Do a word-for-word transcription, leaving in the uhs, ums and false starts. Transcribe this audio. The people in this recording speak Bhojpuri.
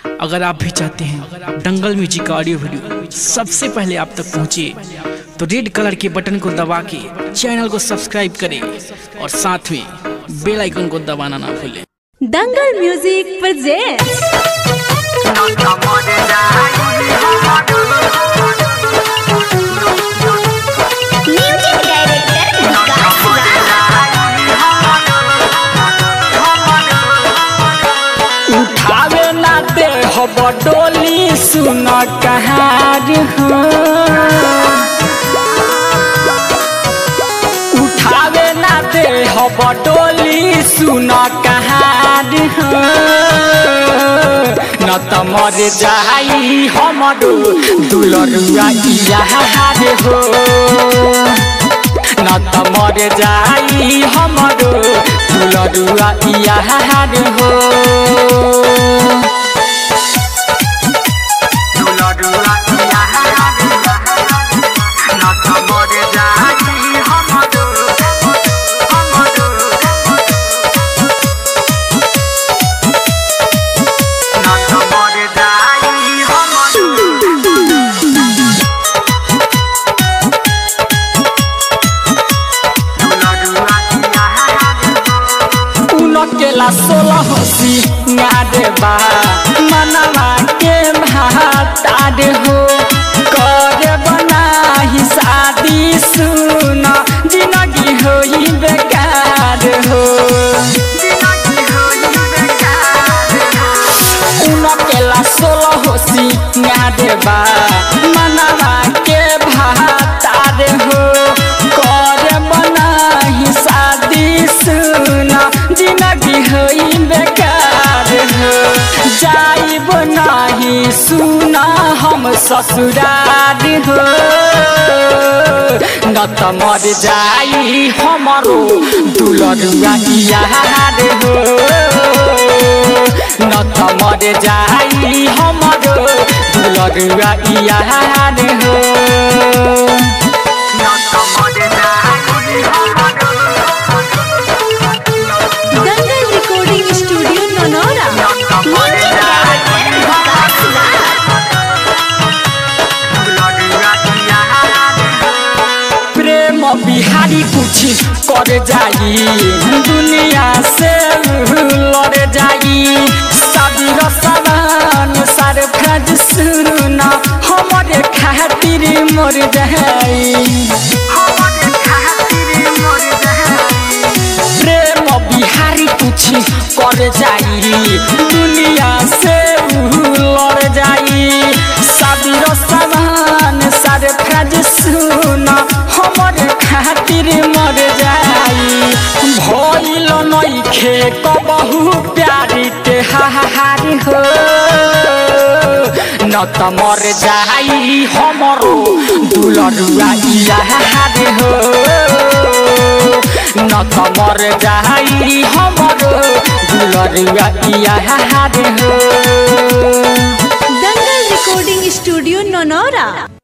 अगर आप भी चाहते हैं दंगल म्यूजिक का ऑडियो वीडियो सबसे पहले आप तक पहुंचे तो रेड कलर के बटन को दबा के चैनल को सब्सक्राइब करें और साथ में बेल आइकन को दबाना ना भूलें। दंगल म्यूजिक प्रेजेंट्स म्यूजिक उठावे ना दे हो बडोली सुन कहार हो, उठावे ना दे हो बडोली सुन कहार हो, न त मर जाई हमरो दुलरुआ यार हो, न त मर जाई हमरो दुलरुआ यार हो। केला सोलह होसी नारे बा मनवा के भातार हो, करे बनाही शादी सुन जिंदगी होई बेकार हो, उन केला सोलह होसी नारे बा मनवा के भातार हो, करे बनाही शादी सुन जिंदगी होई बेकार हो, जाइब नाही सुना हम ससुरार हो, न त मर जाई हमरो दुलरुआ यार हो, न त मर जाई हमरो दुलरुआ यार हो। दंगल रिकॉर्डिंग स्टूडियो ननौरा प्रेम बिहारी कुछ कर जाई दुनिया से लड़ जाई, शादी रसवान सारे फज सुना हमारे खातिर मर जाई, प्रेम बिहारी कुछ कर जाई दुनिया से लड़ जाई, शादी रसवान सारे फज सुना हमारे खातिर मर जाई, भइल नइखे कबहू प्यारी के हाहार हो, न त मर जाई हमरो दुलरुआ यार हो, न त मर जाई हमरो दुलरुआ यार हो। Dangal recording studio Nanaura.